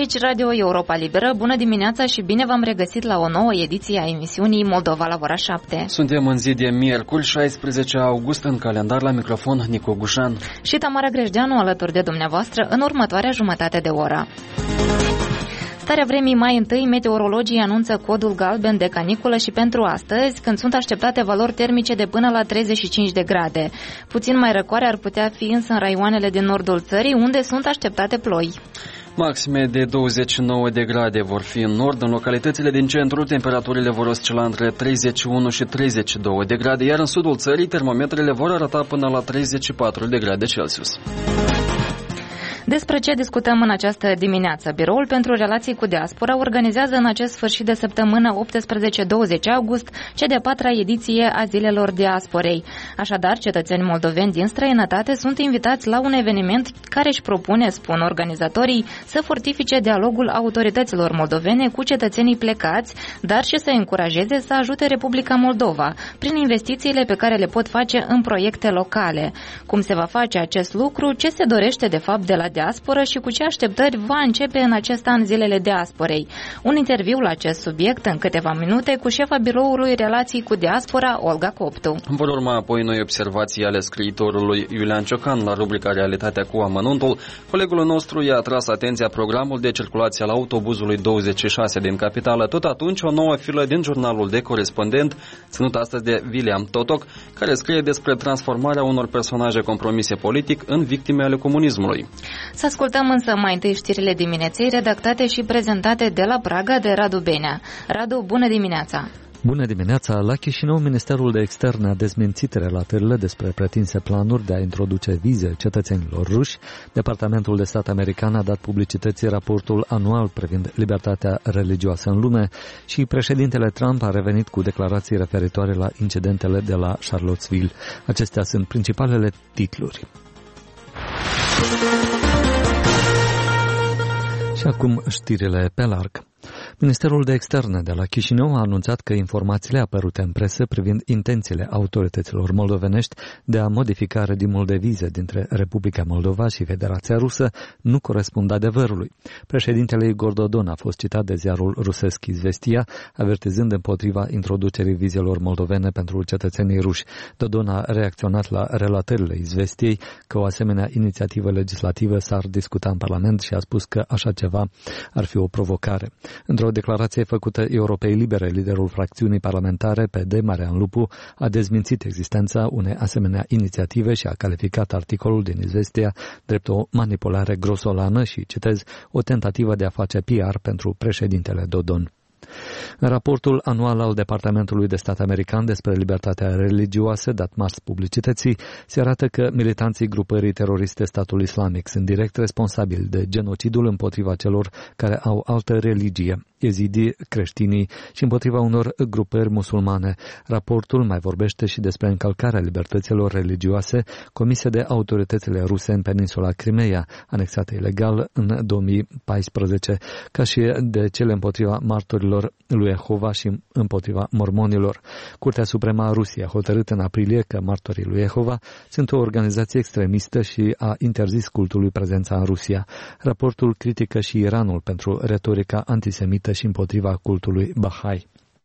Aici Radio Europa Liberă, bună dimineața și bine v-am regăsit la o nouă ediție a emisiunii Moldova la ora 7. Suntem în zi de miercuri, 16 august, în calendar, la microfon Nicu Gușan și Tamara Grejdeanu alături de dumneavoastră în următoarea jumătate de oră. Starea vremii mai întâi, meteorologii anunță codul galben de caniculă și pentru astăzi, când sunt așteptate valori termice de până la 35 de grade. Puțin mai răcoare ar putea fi însă în raioanele din nordul țării, unde sunt așteptate ploi. Maxime de 29 de grade vor fi în nord. În localitățile din centru, temperaturile vor oscila între 31 și 32 de grade, iar în sudul țării, termometrele vor arăta până la 34 de grade Celsius. Despre ce discutăm în această dimineață? Biroul pentru Relații cu Diaspora organizează în acest sfârșit de săptămână 18-20 august cea de-a 4-a ediție a Zilelor Diasporei. Așadar, cetățeni moldoveni din străinătate sunt invitați la un eveniment care își propune, spun organizatorii, să fortifice dialogul autorităților moldovene cu cetățenii plecați, dar și să încurajeze să ajute Republica Moldova prin investițiile pe care le pot face în proiecte locale. Cum se va face acest lucru? Ce se dorește de fapt de la diasporă și cu ce așteptări va începe în acest an Zilele Diasporei? Un interviu la acest subiect în câteva minute cu șefa Biroului Relații cu Diaspora, Olga Coptu. Vor urma apoi noi observații ale scriitorului Iulian Ciocan la rubrica Realitatea cu amănuntul. Colegul nostru i-a atras atenția programul de circulație al autobuzului 26 din capitală. Tot atunci, o nouă filă din jurnalul de corespondent, ținut astăzi de William Totoc, care scrie despre transformarea unor personaje compromise politic în victime ale comunismului. Să ascultăm însă mai întâi știrile dimineții, redactate și prezentate de la Praga de Radu Benea. Radu, bună dimineața! Bună dimineața! La Chișinău, Ministerul de Externe a dezmințit relatările despre pretinse planuri de a introduce vize cetățenilor ruși. Departamentul de Stat american a dat publicității raportul anual privind libertatea religioasă în lume și președintele Trump a revenit cu declarații referitoare la incidentele de la Charlottesville. Acestea sunt principalele titluri. Și acum știrile pe larg. Ministerul de Externe de la Chișinău a anunțat că informațiile apărute în presă privind intențiile autorităților moldovenești de a modifica regimul de vize dintre Republica Moldova și Federația Rusă nu corespund adevărului. Președintele Igor Dodon a fost citat de ziarul rusesc Izvestia, avertizând împotriva introducerii vizelor moldovene pentru cetățenii ruși. Dodon a reacționat la relatările Izvestiei că o asemenea inițiativă legislativă s-ar discuta în Parlament și a spus că așa ceva ar fi o provocare. Într-o declarație făcută Europei Libere, liderul fracțiunii parlamentare PD, Marian Lupu, a dezmințit existența unei asemenea inițiative și a calificat articolul din Izvestia drept o manipulare grosolană și, citez, o tentativă de a face PR pentru președintele Dodon. În raportul anual al Departamentului de Stat american despre libertatea religioasă, dat marți publicității, se arată că militanții grupării teroriste Statul Islamic sunt direct responsabili de genocidul împotriva celor care au altă religie, ezidii, creștinii și împotriva unor grupări musulmane. Raportul mai vorbește și despre încălcarea libertăților religioase comise de autoritățile ruse în peninsula Crimeea, anexată ilegal în 2014, ca și de cele împotriva martorilor lui Jehova și împotriva mormonilor. Curtea Supremă a Rusiei a hotărât în aprilie că martorii lui Jehova sunt o organizație extremistă și a interzis cultului prezența în Rusia. Raportul critică și Iranul pentru retorica antisemită și împotriva cultului Bahai.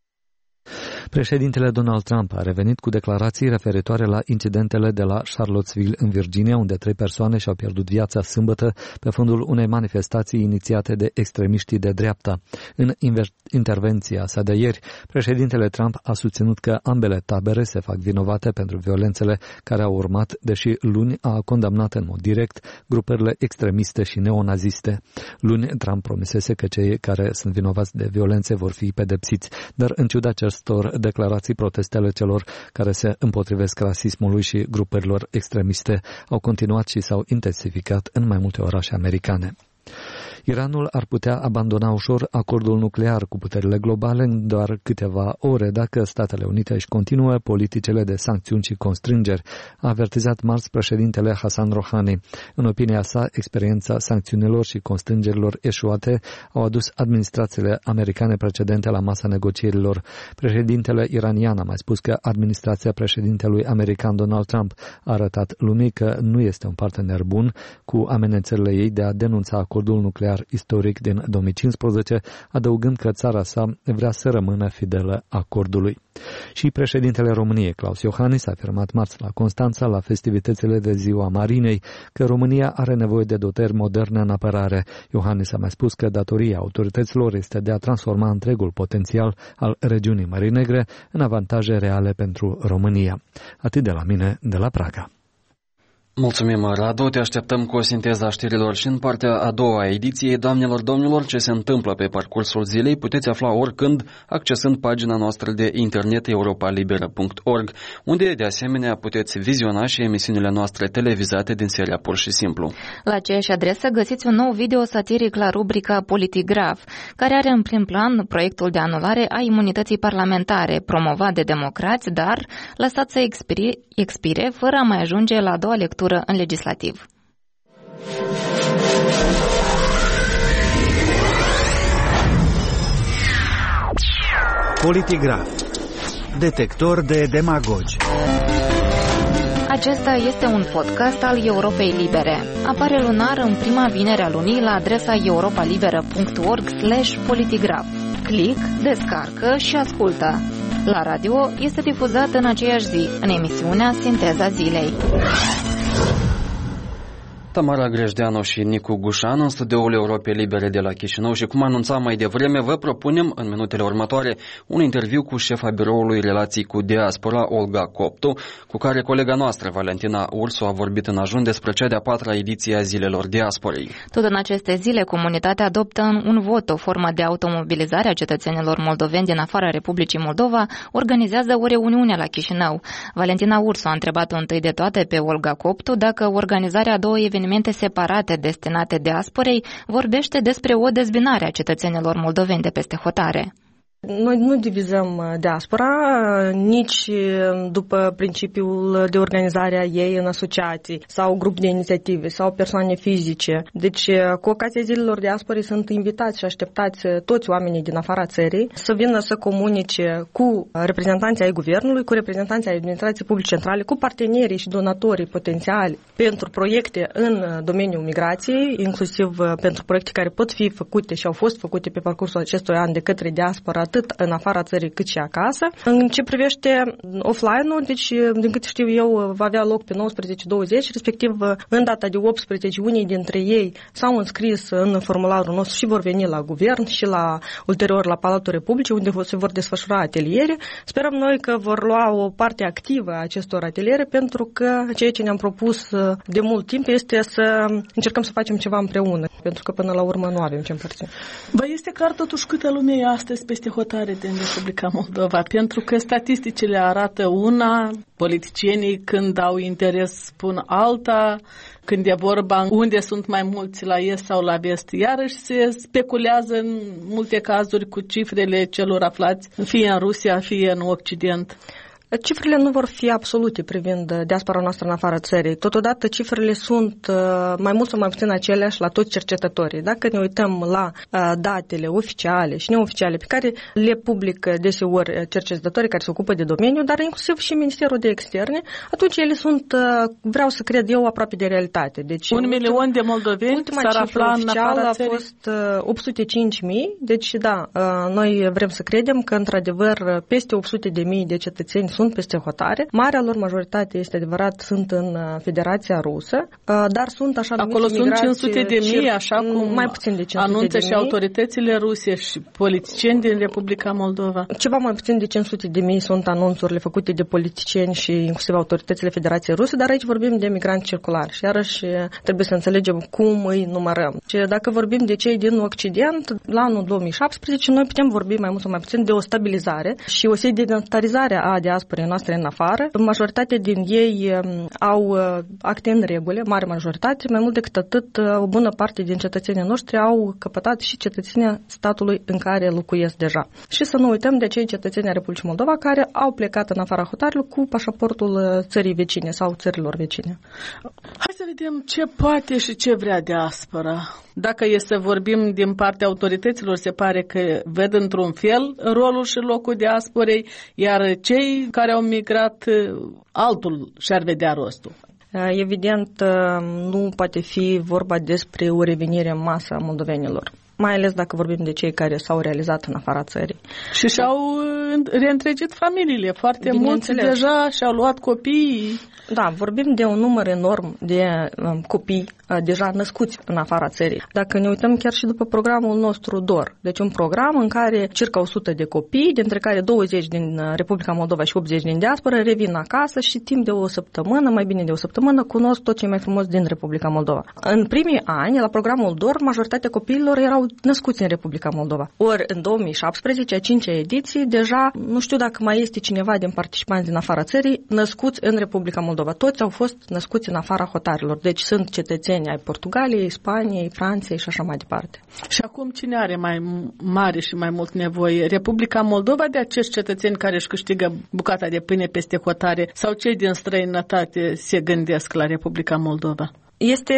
Președintele Donald Trump a revenit cu declarații referitoare la incidentele de la Charlottesville în Virginia, unde 3 persoane și-au pierdut viața sâmbătă pe fondul unei manifestații inițiate de extremiștii de dreapta. În intervenția sa de ieri, președintele Trump a susținut că ambele tabere se fac vinovate pentru violențele care au urmat, deși luni a condamnat în mod direct grupările extremiste și neonaziste. Luni, Trump promisese că cei care sunt vinovați de violențe vor fi pedepsiți, dar în ciuda acestor declarații, protestele celor care se împotrivesc rasismului și grupărilor extremiste au continuat și s-au intensificat în mai multe orașe americane. Iranul ar putea abandona ușor acordul nuclear cu puterile globale în doar câteva ore dacă Statele Unite își continuă politicile de sancțiuni și constrângeri, a avertizat marți președintele Hassan Rouhani. În opinia sa, experiența sancțiunilor și constrângerilor eșuate au adus administrațiile americane precedente la masa negocierilor. Președintele iranian a mai spus că administrația președintelui american Donald Trump a arătat lumii că nu este un partener bun, cu amenințările ei de a denunța acordul nuclear financiar istoric din 2015, adăugând că țara sa vrea să rămână fidelă acordului. Și președintele României, Klaus Iohannis, a afirmat marți la Constanța, la festivitățile de Ziua Marinei, că România are nevoie de dotări moderne în apărare. Iohannis a mai spus că datoria autorităților este de a transforma întregul potențial al regiunii Mării Negre în avantaje reale pentru România. Atât de la mine, de la Praga. Mulțumim, Radu. Te așteptăm cu o sinteză a știrilor și în partea a doua a ediției. Doamnelor, domnilor, ce se întâmplă pe parcursul zilei puteți afla oricând accesând pagina noastră de internet europalibera.org, unde de asemenea puteți viziona și emisiunile noastre televizate din seria Pur și Simplu. La aceeași adresă găsiți un nou video satiric la rubrica Politigraf, care are în prim plan proiectul de anulare a imunității parlamentare, promovat de democrați, dar lăsat să expire fără a mai ajunge la a doua lectură în legislativ. Politigraf. Detector de demagogi. Acesta este un podcast al Europei Libere. Apare lunar în prima vinere a lunii la adresa europalibera.org/politigraf. Click, descarcă și ascultă. La radio este difuzat în aceeași zi, în emisiunea Sinteza Zilei. Tamara Grejdeanu și Nicu Gușan în studioul Europei Libere de la Chișinău și, cum anunțam mai devreme, vă propunem în minutele următoare un interviu cu șefa biroului relații cu diaspora, Olga Coptu, cu care colega noastră, Valentina Ursu, a vorbit în ajun despre cea de-a patra ediție a Zilelor Diasporei. Tot în aceste zile, comunitatea adoptă un vot, o formă de automobilizare a cetățenilor moldoveni din afara Republicii Moldova, organizează o reuniune la Chișinău. Valentina Ursu a întrebat-o întâi de toate pe Olga Coptu dacă organizarea a două evenimente separate destinate diasporei vorbește despre o dezbinare a cetățenilor moldoveni de peste hotare. Noi nu divizăm diaspora nici după principiul de organizare a ei în asociații sau grup de inițiative sau persoane fizice. Deci, cu ocazia Zilelor Diasporei sunt invitați și așteptați toți oamenii din afara țării să vină să comunice cu reprezentanții ai guvernului, cu reprezentanții ai administrației publice centrale, cu partenerii și donatorii potențiali pentru proiecte în domeniul migrației, inclusiv pentru proiecte care pot fi făcute și au fost făcute pe parcursul acestui an de către diaspora, atât în afara țării cât și acasă. În ce privește offline-ul, deci, din câte știu eu, va avea loc pe 19-20, respectiv în data de 18, unii dintre ei s-au înscris în formularul nostru și vor veni la guvern și ulterior la Palatul Republicii, unde se vor desfășura ateliere. Sperăm noi că vor lua o parte activă a acestor ateliere, pentru că ceea ce ne-am propus de mult timp este să încercăm să facem ceva împreună, pentru că până la urmă nu avem ce împărți. Vă este clar totuși câtă lume e astăzi peste hotare din Republica Moldova, pentru că statisticile arată una, politicienii când au interes spun alta, când e vorba unde sunt mai mulți la est sau la vest, iarăși se speculează în multe cazuri cu cifrele celor aflați fie în Rusia, fie în Occident. Cifrele nu vor fi absolute privind diaspora noastră în afara țării. Totodată cifrele sunt mai mult sau mai puțin aceleași la toți cercetătorii. Dacă ne uităm la datele oficiale și neoficiale pe care le publică deseori cercetătorii care se ocupă de domeniu, dar inclusiv și Ministerul de Externe, atunci ele sunt, vreau să cred eu, aproape de realitate. Deci, 1 milion de moldoveni s-ar afla în afara țării? A fost 805.000, deci da, noi vrem să credem că într-adevăr peste 800.000 de cetățeni sunt peste hotare. Marea lor majoritate, este adevărat, sunt în Federația Rusă, dar sunt așa numiți acolo sunt 500.000, așa cum mai puțin de 500.000. Anunță și autoritățile ruse și politicieni din Republica Moldova. Ceva mai puțin de 500.000 sunt anunțurile făcute de politicieni și inclusiv autoritățile Federației Ruse, dar aici vorbim de migranți circulari și iarăși trebuie să înțelegem cum îi numărăm. Și dacă vorbim de cei din Occident, la anul 2017 noi putem vorbi mai mult sau mai puțin de o stabilizare și o sedentarizare a diasporei noastre în afară. Majoritatea din ei au acte în regulă, mare majoritate, mai mult decât atât, o bună parte din cetățenii noștri au căpătat și cetățenia statului în care locuiesc deja. Și să nu uităm de cei cetățeni ai Republicii Moldova care au plecat în afara hotarului cu pașaportul țării vecine sau țărilor vecine. Hai să vedem ce poate și ce vrea diaspora. Dacă e să vorbim din partea autorităților, se pare că ved într-un fel rolul și locul diasporei, iar cei care au migrat altul și-ar vedea rostul. Evident, nu poate fi vorba despre o revenire în masă a moldovenilor, mai ales dacă vorbim de cei care s-au realizat în afara țării. Și și-au reîntregit familiile. Foarte mulți deja și-au luat copiii. Da, vorbim de un număr enorm de copii deja născuți în afara țării. Dacă ne uităm chiar și după programul nostru DOR, deci un program în care circa 100 de copii, dintre care 20 din Republica Moldova și 80 din diaspora, revin acasă și timp de o săptămână, mai bine de o săptămână, cunosc tot ce e mai frumos din Republica Moldova. În primii ani, la programul DOR, majoritatea copiilor erau născuți în Republica Moldova. Ori în 2017, a 5-a ediție, deja nu știu dacă mai este cineva din participanți din afara țării născuți în Republica Moldova. Toți au fost născuți în afara hotarilor. Deci sunt cetățeni ai Portugaliei, Spaniei, Franței și așa mai departe. Și acum cine are mai mare și mai mult nevoie? Republica Moldova de acești cetățeni care își câștigă bucata de pâine peste hotare sau cei din străinătate se gândesc la Republica Moldova? Este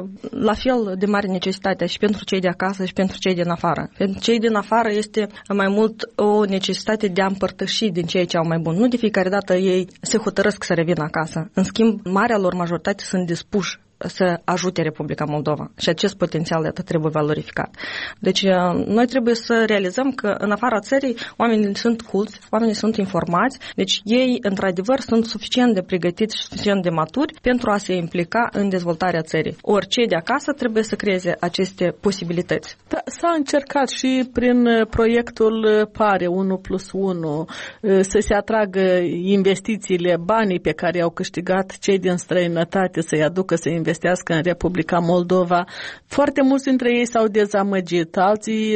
la fel de mare necesitate și pentru cei de acasă și pentru cei din afară. Pentru cei din afară este mai mult o necesitate de a împărtăși din ceea ce au mai bun. Nu de fiecare dată ei se hotărăsc să revină acasă. În schimb, marea lor majoritate sunt dispuși să ajute Republica Moldova și acest potențial de atât trebuie valorificat. Deci noi trebuie să realizăm că în afara țării oamenii sunt culți, oamenii sunt informați, deci ei într-adevăr sunt suficient de pregătiți și suficient de maturi pentru a se implica în dezvoltarea țării. Ori cei de acasă trebuie să creeze aceste posibilități. Da, s-a încercat și prin proiectul PARE 1+1 să se atragă investițiile, banii pe care i-au câștigat cei din străinătate să-i aducă să investească în Republica Moldova. Foarte mulți dintre ei s-au dezamăgit, alții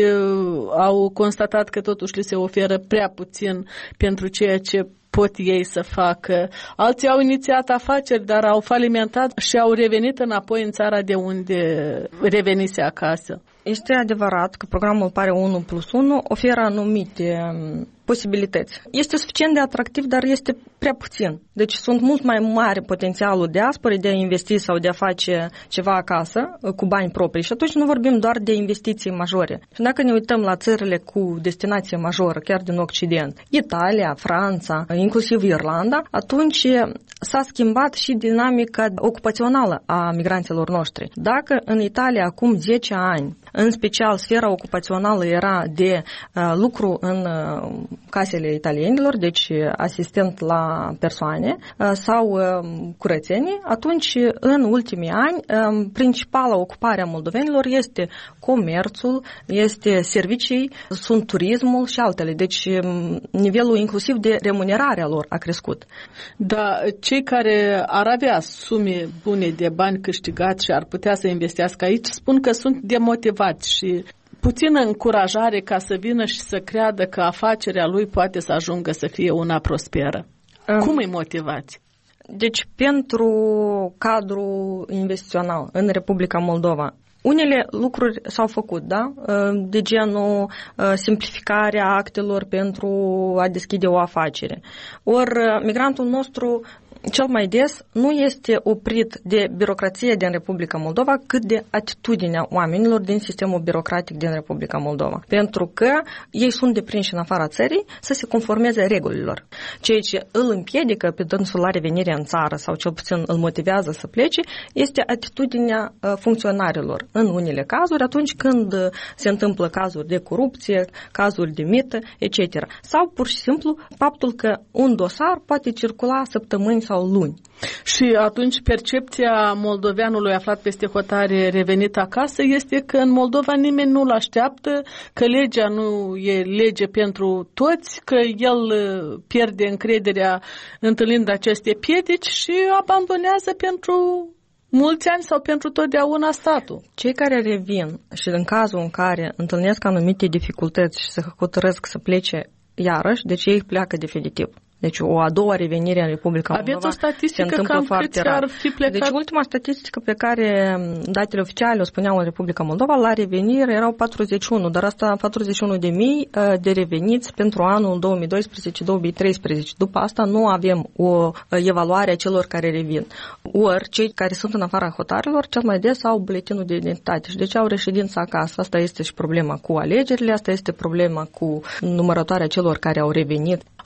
au constatat că totuși li se oferă prea puțin pentru ceea ce pot ei să facă. Alții au inițiat afaceri, dar au falimentat și au revenit înapoi în țara de unde revenise acasă. Este adevărat că programul PARE 1+1 oferă anumite posibilități. Este suficient de atractiv, dar este prea puțin. Deci sunt mult mai mare potențialul diasporei de a investi sau de a face ceva acasă cu bani proprii. Și atunci nu vorbim doar de investiții majore. Și dacă ne uităm la țările cu destinație majoră, chiar din Occident, Italia, Franța, inclusiv Irlanda, atunci s-a schimbat și dinamica ocupațională a migranților noștri. Dacă în Italia acum 10 ani, în special sfera ocupațională era de lucru în casele italienilor, deci asistent la persoane sau curățenie, atunci în ultimii ani principala ocupare a moldovenilor este comerțul, este servicii, sunt turismul și altele. Deci nivelul inclusiv de remunerare a lor a crescut. Da, cei care ar avea sume bune de bani câștigați și ar putea să investească aici spun că sunt demotivați și puțină încurajare ca să vină și să creadă că afacerea lui poate să ajungă să fie una prosperă. Cum îi motivați? Deci, pentru cadrul investițional în Republica Moldova, unele lucruri s-au făcut, da? De genul simplificarea actelor pentru a deschide o afacere. Ori migrantul nostru cel mai des nu este oprit de birocrație din Republica Moldova, cât de atitudinea oamenilor din sistemul birocratic din Republica Moldova. Pentru că ei sunt deprinși în afara țării să se conformeze regulilor. Ceea ce îl împiedică pe dânsul la revenire în țară sau cel puțin îl motivează să plece este atitudinea funcționarilor. În unele cazuri, atunci când se întâmplă cazuri de corupție, cazuri de mită, etc. Sau pur și simplu faptul că un dosar poate circula săptămâni sau luni. Și atunci percepția moldoveanului aflat peste hotare revenit acasă este că în Moldova nimeni nu-l așteaptă, că legea nu e lege pentru toți, că el pierde încrederea întâlnind aceste piedici și abandonează pentru mulți ani sau pentru totdeauna statul. Cei care revin și în cazul în care întâlnesc anumite dificultăți și se hotărăsc să plece iarăși, deci ei pleacă definitiv. Deci o a doua revenire în Republica Moldova. Aveți o statistică cam câți ar fi plecat? Deci ultima statistică pe care datele oficiale o spuneau în Republica Moldova, la revenire erau 41, dar asta 41.000 de reveniți pentru anul 2012-2013. După asta nu avem o evaluare a celor care revin. Ori cei care sunt în afara hotarelor cel mai des au buletinul de identitate și deci au reședință acasă. Asta este și problema cu alegerile, asta este problema cu numărătoarea celor care au revenit.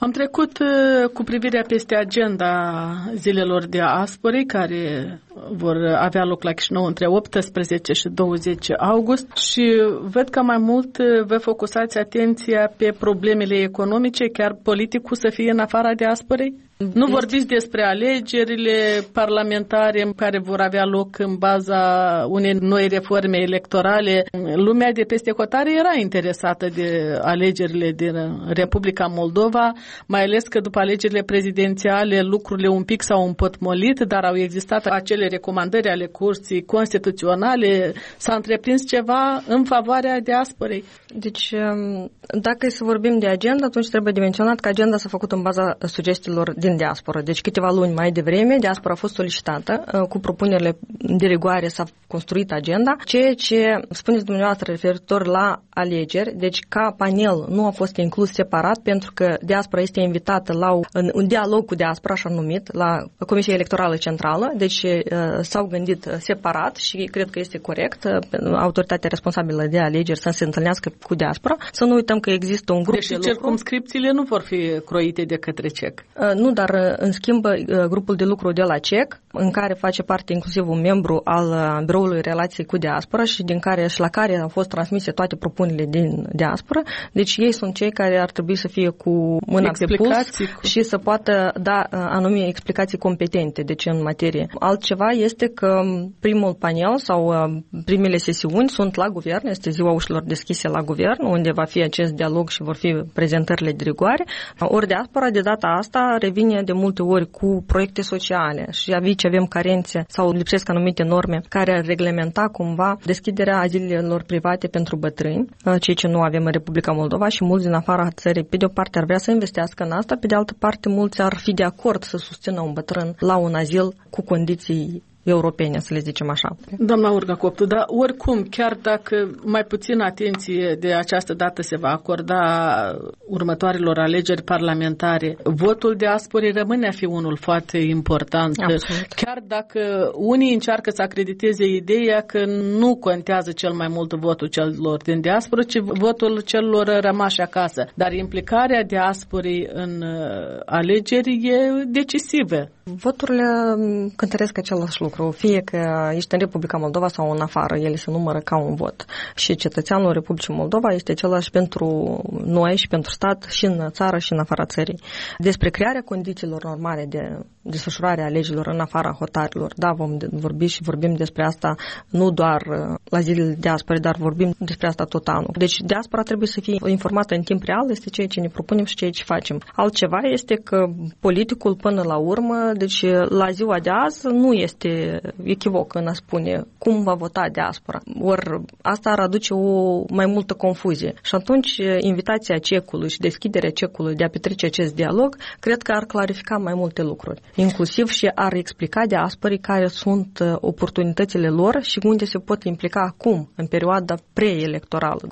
Am trecut cu privirea peste agenda zilelor diasporei care vor avea loc la Chișinău între 18 și 20 august și văd că mai mult vă focusați atenția pe problemele economice, chiar politicul să fie în afara diasporei? Nu vorbiți despre alegerile parlamentare care vor avea loc în baza unei noi reforme electorale. Lumea de peste hotare era interesată de alegerile din Republica Moldova, mai ales că după alegerile prezidențiale lucrurile un pic s-au împotmolit, dar au existat acele recomandări ale Curții Constituționale. S-a întreprins ceva în favoarea diasporei? Deci, dacă să vorbim de agenda, atunci trebuie de menționat că agenda s-a făcut în baza sugestiilor din diaspora. Deci câteva luni mai devreme, diaspora a fost solicitată, cu propunerile de rigoare s-a construit agenda. Ceea ce spuneți dumneavoastră referitor la alegeri, deci ca panel nu a fost inclus separat pentru că diaspora este invitată la un dialog cu diaspora, așa numit, la Comisia Electorală Centrală, deci s-au gândit separat și cred că este corect autoritatea responsabilă de alegeri să se întâlnească cu diaspora. Să nu uităm că există un grup de lucru. Circumscripțiile nu vor fi croite de către CEC. Nu, dar în schimb grupul de lucru de la CEC, în care face parte inclusiv un membru al Biroului Relației cu Diaspora și la care au fost transmise toate propunerile din diaspora. Deci ei sunt cei care ar trebui să fie cu mâna pe puls și să poată da anume explicații competente, deci în materie. Altceva este că primul panel sau primele sesiuni sunt la guvern, este ziua ușilor deschise la guvern, unde va fi acest dialog și vor fi prezentările de rigoare. Ori diaspora de data asta revine de multe ori cu proiecte sociale și aici avem carențe sau lipsesc anumite norme care ar reglementa cumva deschiderea azilelor private pentru bătrâni, ceea ce nu avem în Republica Moldova și mulți din afara țării, pe de o parte ar vrea să investească în asta, pe de altă parte mulți ar fi de acord să susțină un bătrân la un azil cu condiții europene, să le zicem așa. Doamna Urga Coptu, dar oricum, chiar dacă mai puțin atenție de această dată se va acorda următoarelor alegeri parlamentare, votul diasporei rămâne a fi unul foarte important. Absolut. Chiar dacă unii încearcă să acrediteze ideea că nu contează cel mai mult votul celor din diasporă, ci votul celor rămași acasă. Dar implicarea diasporei în alegeri e decisivă. Voturile cântăresc același lucru, fie că ești în Republica Moldova sau în afară, ele se numără ca un vot. Și cetățeanul Republicii Moldova este același pentru noi și pentru stat și în țară și în afara țării. Despre crearea condițiilor normale de desfășurare a legilor în afara hotarilor, da, vom vorbi și vorbim despre asta nu doar la zilele diasporei, dar vorbim despre asta tot anul. Deci diaspora trebuie să fie informată în timp real, este ceea ce ne propunem și ceea ce facem. Altceva este că politicul până la urmă, deci la ziua de azi nu este echivoc în a spune cum va vota diaspora. Ori asta ar aduce o mai multă confuzie. Și atunci invitația CEC-ului și deschiderea CEC-ului de a petrece acest dialog, cred că ar clarifica mai multe lucruri. Inclusiv și ar explica diasporii care sunt oportunitățile lor și unde se pot implica acum, în perioada preelectorală.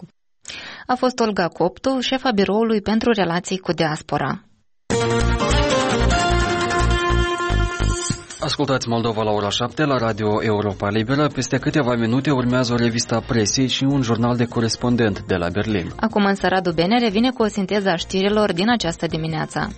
A fost Olga Coptu, șefa Biroului pentru Relații cu Diaspora. Ascultați Moldova la ora 7 la Radio Europa Liberă. Peste câteva minute urmează o revistă a presiei și un jurnal de corespondent de la Berlin. Acum însă Radu Bene revine cu o sinteză a știrilor din această dimineață.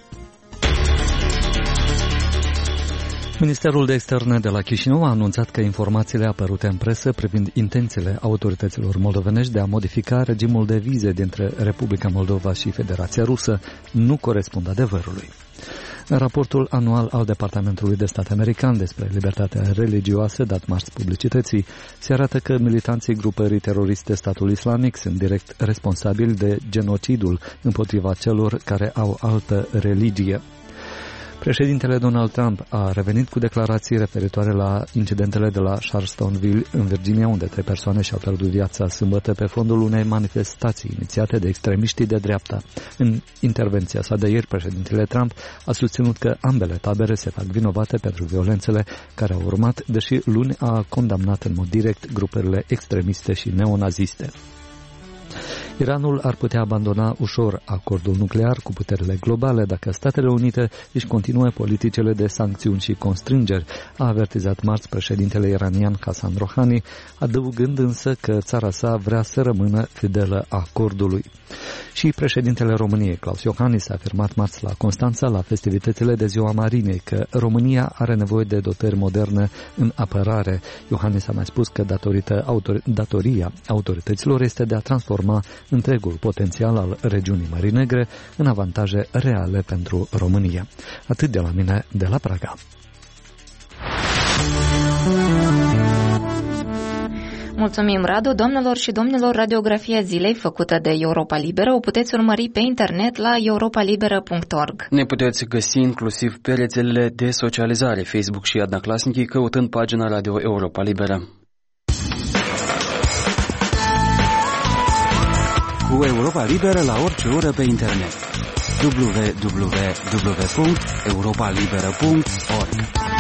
Ministerul de Externe de la Chișinău a anunțat că informațiile apărute în presă privind intențiile autorităților moldovenești de a modifica regimul de vize dintre Republica Moldova și Federația Rusă nu corespund adevărului. În raportul anual al Departamentului de Stat American despre libertatea religioasă dat marți publicității, se arată că militanții grupării teroriste Statul Islamic sunt direct responsabili de genocidul împotriva celor care au altă religie. Președintele Donald Trump a revenit cu declarații referitoare la incidentele de la Charlottesville, în Virginia, unde 3 persoane și-au pierdut viața sâmbătă pe fondul unei manifestații inițiate de extremiștii de dreapta. În intervenția sa de ieri, președintele Trump a susținut că ambele tabere se fac vinovate pentru violențele care au urmat, deși luni a condamnat în mod direct grupările extremiste și neonaziste. Iranul ar putea abandona ușor acordul nuclear cu puterile globale dacă Statele Unite își continuă politicile de sancțiuni și constrângeri, a avertizat marți președintele iranian Hassan Rouhani, adăugând însă că țara sa vrea să rămână fidelă acordului. Și președintele României, Claus Iohannis, a afirmat marți la Constanța, la festivitățile de Ziua Marinei, că România are nevoie de dotări moderne în apărare. Iohannis a mai spus că datoria autorităților este de a transforma întregul potențial al regiunii Mării Negre în avantaje reale pentru România. Atât de la mine, de la Praga. Mulțumim, Radu. Doamnelor și domnilor, radiografia zilei făcută de Europa Liberă o puteți urmări pe internet la europalibera.org. Ne puteți găsi inclusiv pe rețelele de socializare Facebook și Adnaclasnici, căutând pagina Radio Europa Liberă. Cu Europa Liberă la orice oră pe internet. www.europalibera.org.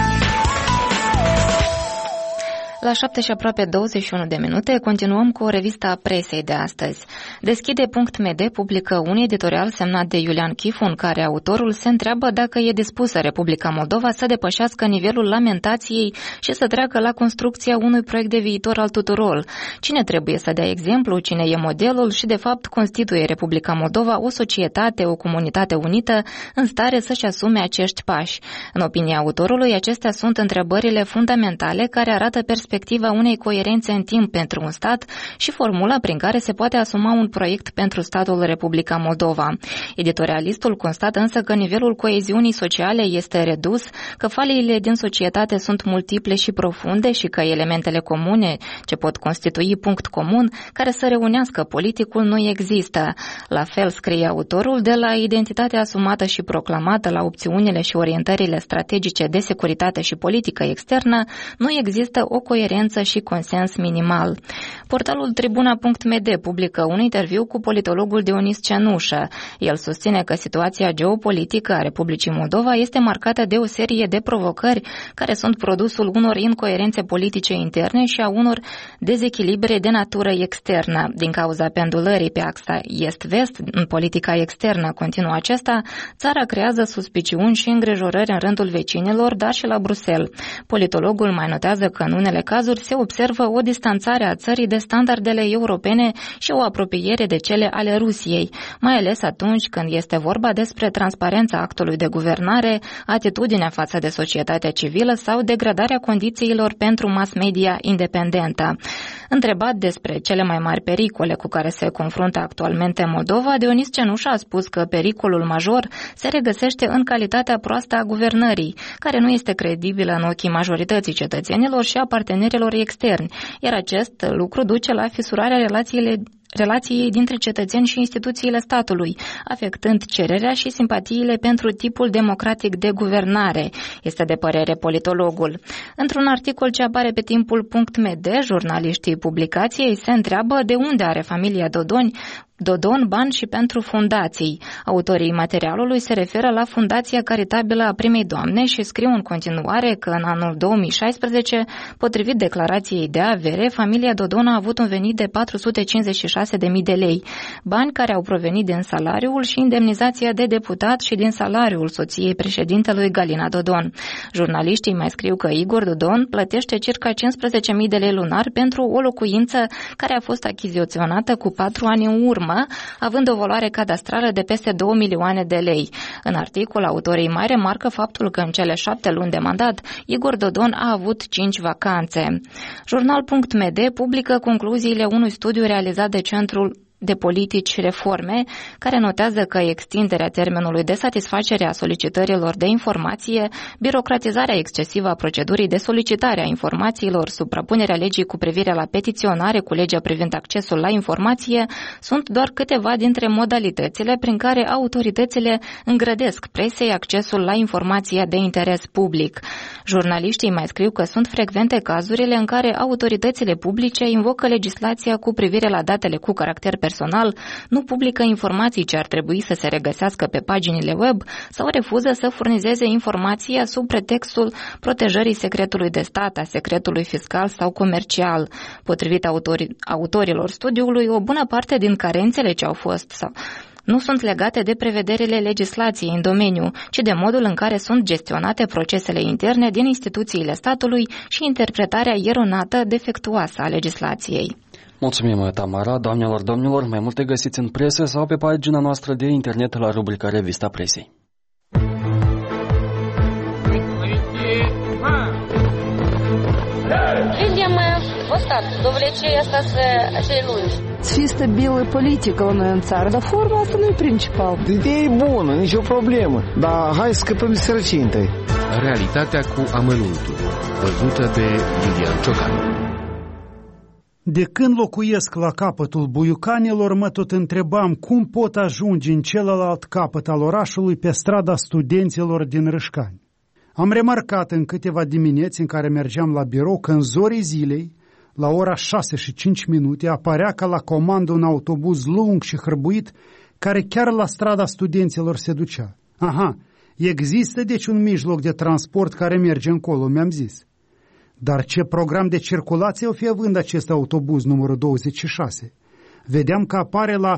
La 7 și aproape 21 de minute continuăm cu o revistă a presei de astăzi. Deschide.md publică un editorial semnat de Iulian Chifu, în care autorul se întreabă dacă e dispusă Republica Moldova să depășească nivelul lamentației și să treacă la construcția unui proiect de viitor al tuturor. Cine trebuie să dea exemplu, cine e modelul și de fapt constituie Republica Moldova o societate, o comunitate unită în stare să-și asume acești pași. În opinia autorului, acestea sunt întrebările fundamentale care arată perspectiva unei coerențe în timp pentru un stat și formula prin care se poate asuma un proiect pentru statul Republica Moldova. Editorialistul constată însă că nivelul coeziunii sociale este redus, că faliile din societate sunt multiple și profunde și că elementele comune ce pot constitui punct comun care să reunească politicul nu există. La fel, scrie autorul, de la identitatea asumată și proclamată la opțiunile și orientările strategice de securitate și politică externă, nu există o coerență și consens minimal. Portalul Tribuna.md publică un interviu cu politologul Dionis Cenușă. El susține că situația geopolitică a Republicii Moldova este marcată de o serie de provocări care sunt produsul unor incoerențe politice interne și a unor dezechilibre de natură externă. Din cauza pendulării pe axa est-vest în politica externă, continuă acesta, țara creează suspiciuni și îngrijorări în rândul vecinilor, dar și la Bruxelles. Politologul mai notează că în unele cazuri se observă o distanțare a țării de standardele europene și o apropiere de cele ale Rusiei, mai ales atunci când este vorba despre transparența actului de guvernare, atitudinea față de societatea civilă sau degradarea condițiilor pentru mass media independentă. Întrebat despre cele mai mari pericole cu care se confruntă actualmente Moldova, Dionis Cenușă a spus că pericolul major se regăsește în calitatea proastă a guvernării, care nu este credibilă în ochii majorității cetățenilor și a partenerilor externi, iar acest lucru duce la fisurarea relației dintre cetățeni și instituțiile statului, afectând cererea și simpatiile pentru tipul democratic de guvernare, este de părere politologul. Într-un articol ce apare pe timpul.md, jurnaliștii publicației se întreabă de unde are familia Dodon bani și pentru fundații. Autorii materialului se referă la Fundația Caritabilă a Primei Doamne și scriu în continuare că în anul 2016, potrivit declarației de avere, familia Dodon a avut un venit de 456.000 de lei, bani care au provenit din salariul și indemnizația de deputat și din salariul soției președintelui Galina Dodon. Jurnaliștii mai scriu că Igor Dodon plătește circa 15.000 de lei lunar pentru o locuință care a fost achiziționată cu 4 ani în urmă, având o valoare cadastrală de peste 2 milioane de lei. În articol, autorii mai remarcă faptul că în cele 7 luni de mandat, Igor Dodon a avut 5 vacanțe. Jurnal.md publică concluziile unui studiu realizat de Centrul de Politici și Reforme, care notează că extinderea termenului de satisfacere a solicitărilor de informație, birocratizarea excesivă a procedurii de solicitare a informațiilor, suprapunerea legii cu privire la petiționare cu legea privind accesul la informație, sunt doar câteva dintre modalitățile prin care autoritățile îngrădesc presei accesul la informația de interes public. Jurnaliștii mai scriu că sunt frecvente cazurile în care autoritățile publice invocă legislația cu privire la datele cu caracter personal personal, nu publică informații ce ar trebui să se regăsească pe paginile web sau refuză să furnizeze informații sub pretextul protejării secretului de stat, a secretului fiscal sau comercial. Potrivit autorilor studiului, o bună parte din carențele ce au fost nu sunt legate de prevederile legislației în domeniu, ci de modul în care sunt gestionate procesele interne din instituțiile statului și interpretarea eronată, defectuoasă a legislației. Mulțumim, Tamara. Doamnelor, domnilor, mai multe găsiți în presă sau pe pagina noastră de internet la rubrica Revista Presei. Видим остаток, довлечение остаться celulă. Să fie stabilă politică la noi în țară, dar forma asta nu e principal. Ideea e bună, nicio problemă, dar hai să scăpăm de sărăcie întâi. Realitatea cu amănuntul, văzută de Iulian Ciocan. De când locuiesc la capătul Buiucanilor, mă tot întrebam cum pot ajunge în celălalt capăt al orașului pe strada studenților din Râșcani. Am remarcat în câteva dimineți în care mergeam la birou că în zorii zilei, la ora 6:05, apărea ca la comandă un autobuz lung și hărbuit care chiar la strada studenților se ducea. Aha, există deci un mijloc de transport care merge încolo, mi-am zis. Dar ce program de circulație o fi având acest autobuz numărul 26? Vedeam că apare la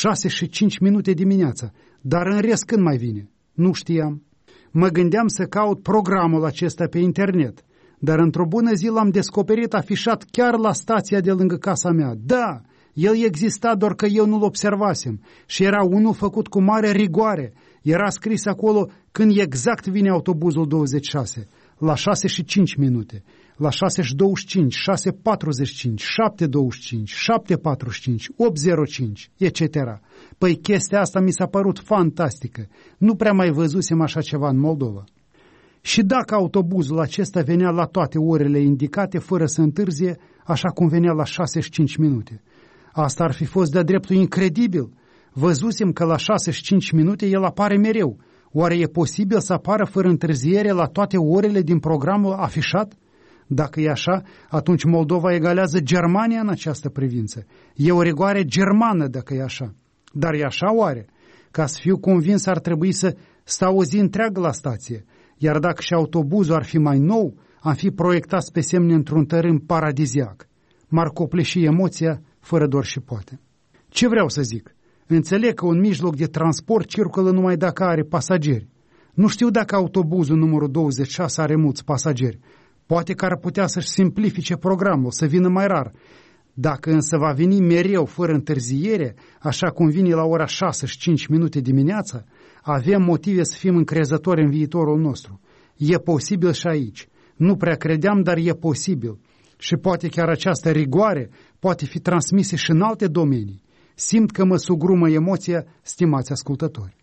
6:05 dimineața, dar în rest când mai vine? Nu știam. Mă gândeam să caut programul acesta pe internet, dar într-o bună zi l-am descoperit afișat chiar la stația de lângă casa mea. Da, el exista, doar că eu nu-l observasem și era unul făcut cu mare rigoare. Era scris acolo când exact vine autobuzul 26, la 6:05, la 6:25, 6:45, 7:25, 7:45, 8:05, etc. Păi chestia asta mi s-a părut fantastică. Nu prea mai văzusem așa ceva în Moldova. Și dacă autobuzul acesta venea la toate orele indicate, fără să întârzie, așa cum venea la 6:05, asta ar fi fost de-a dreptul incredibil. Văzusem că la 6:05 el apare mereu. Oare e posibil să apară fără întârziere la toate orele din programul afișat? Dacă e așa, atunci Moldova egalează Germania în această privință. E o rigoare germană dacă e așa. Dar e așa oare? Ca să fiu convins ar trebui să stau o zi întreagă la stație. Iar dacă și autobuzul ar fi mai nou, am fi proiectați pe semne într-un tărâm paradiziac. M-ar copleși emoția fără dor și poate. Ce vreau să zic? Înțeleg că un mijloc de transport circulă numai dacă are pasageri. Nu știu dacă autobuzul numărul 26 are mulți pasageri. Poate că ar putea să-și simplifice programul, să vină mai rar. Dacă însă va veni mereu, fără întârziere, așa cum vine la ora 6:05 dimineața, avem motive să fim încrezători în viitorul nostru. E posibil și aici. Nu prea credeam, dar e posibil. Și poate chiar această rigoare poate fi transmisă și în alte domenii. Simt că mă sugrumă emoția, stimați ascultători.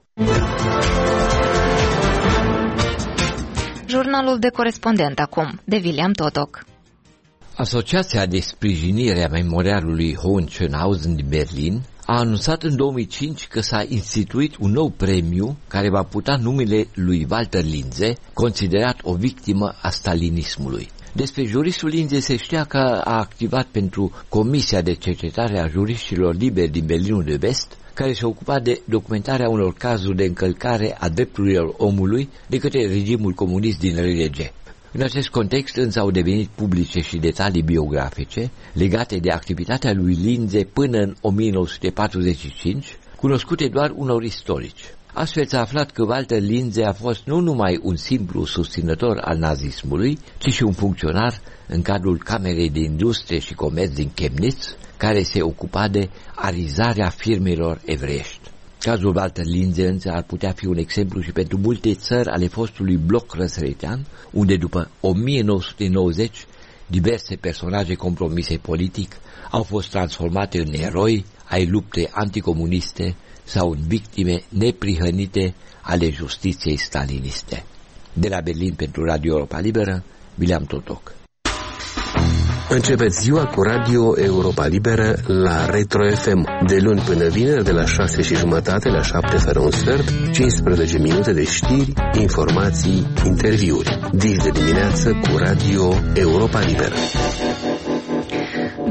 Jurnalul de corespondent acum, de William Totoc. Asociația de sprijinire a memorialului Hohenschönhausen din Berlin a anunțat în 2005 că s-a instituit un nou premiu care va putea numele lui Walter Linze, considerat o victimă a stalinismului. Despre juristul Linze se știa că a activat pentru Comisia de Cercetare a Juriștilor Liberi din Berlinul de Vest, care se ocupa de documentarea unor cazuri de încălcare a drepturilor omului de către regimul comunist din RDG. În acest context însă au devenit publice și detalii biografice legate de activitatea lui Linze până în 1945, cunoscute doar unor istorici. Astfel s-a aflat că Walter Linze a fost nu numai un simplu susținător al nazismului, ci și un funcționar în cadrul Camerei de Industrie și Comerț din Chemnitz, care se ocupa de arizarea firmelor evreiești. Cazul Walter Linze însă ar putea fi un exemplu și pentru multe țări ale fostului bloc răsăritean, unde după 1990 diverse personaje compromise politic au fost transformate în eroi ai luptei anticomuniste sau în victime neprihănite ale justiției staliniste. De la Berlin pentru Radio Europa Liberă, William Totoc. Începeți ziua cu Radio Europa Liberă la Retro FM, de luni până vineri de la 6:30 la 7:15, 15 minute de știri, informații, interviuri. Dis de dimineață cu Radio Europa Liberă.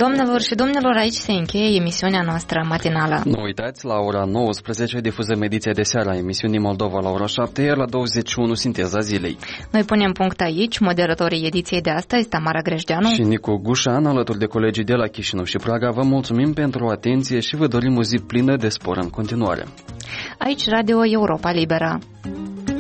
Doamnelor și domnilor, aici se încheie emisiunea noastră matinală. Nu uitați, la ora 19 difuzăm ediția de seară a emisiunii Moldova la ora 7, iar la 21 Sinteza zilei. Noi punem punct aici. Moderatorii ediției de astăzi, Tamara Grejdeanu și Nicu Gușan, alături de colegii de la Chișinău și Praga, vă mulțumim pentru atenție și vă dorim o zi plină de spor în continuare. Aici Radio Europa Liberă.